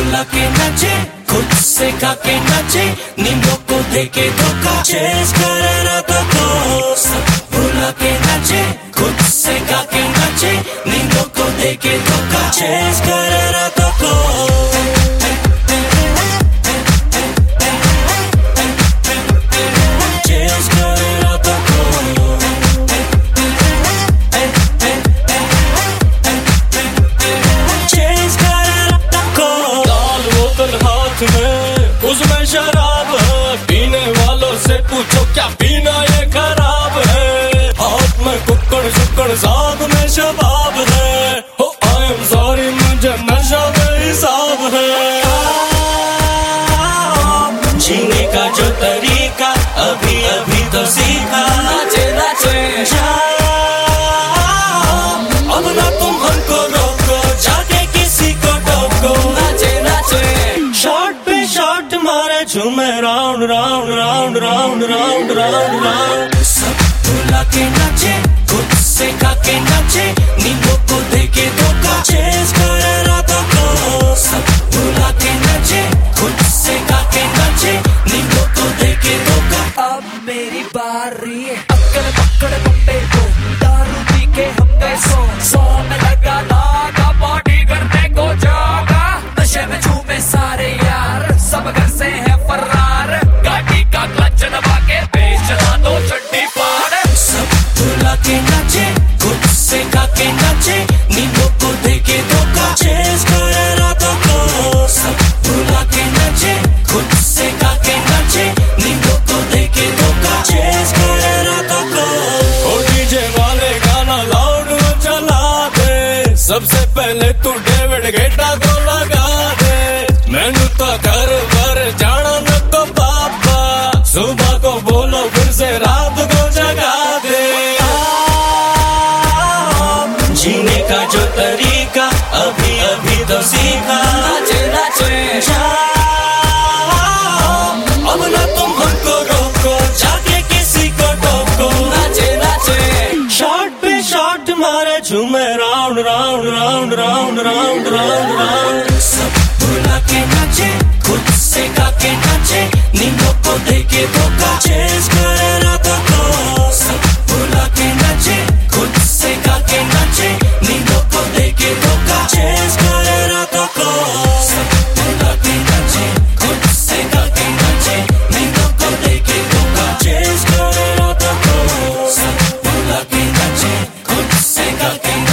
भुला के नाचे, खुद से खा के नाचे, नींदों को देके धोखा, चेस करे रातों को। सब भुला के नाचे, खुद से खा के नाचे, नींदों को देके धोखा, चेस करे रातों को। उसमें शराब है, पीने वालों से पूछो क्या पीना ये खराब है। हाथ में कुक्कड़ शुक्कड़ साथ में शबाब है। हो आई एम सॉरी मुझे नशा बेहिसाब है। जीने का जो तरीका अभी अभी तो सीखा, नाचे नाचे अब ना तुम हमको रोको, जाके किसी को टोको, नाचे नाचे शॉट मारे झूमे round round round round round round round. सब भुला के नाचे, खुद से खा के नाचे, नींदों को देके धोखा, चेस करे रातों को। सब भुला के नाचे, खुद से खा के नाचे, नींदों को देके धोखा। अब मेरी बारी, अक्कड़ पकड़ बम्बे को, दारू पी के हम गए सो में लगा लागा, पार्टी करने को जागा, नशे में झूमे सारे यार, सब घर से है फरार, गाड़ी का क्लच दबा के पेश चला दो चड्डी पार। सब भुला के नाचे, खुद से खा के नाचे, नींदों को देके धोखा, चेस करे रातों को। सब भुला के नाचे, खुद से खा के नाचे, नींदों को देके धोखा, चेस करे रातों को। ओ डीजे वाले गाना लाउड में चला दे, सबसे पहले तू डेविड गेटा को लगा दे। मैनू तो घर भर जाना न तो पापा, सुबह को बोलो फिर से रात को जगा दे। जीने का जो तरीका अभी अभी तो सीखा, नाचे नाचे अब ना तुम हमको रोको, जाके किसी को टोको, नाचे नाचे शॉट पे शॉट मारे झूमे round round round round round round round. सब भुला के नाचे, खुद से खा के नाचे, नींदों को देके धोखा, चेस करे रातों को। सब भुला के नाचे, खुद से खा के नाचे, नींदों को देके धोखा, चेस करे रातों को। सब भुला के नाचे, खुद से खा के नाचे, नींदों को देके धोखा, चेस करे रातों को। सब भुला के नाचे, खुद से खा के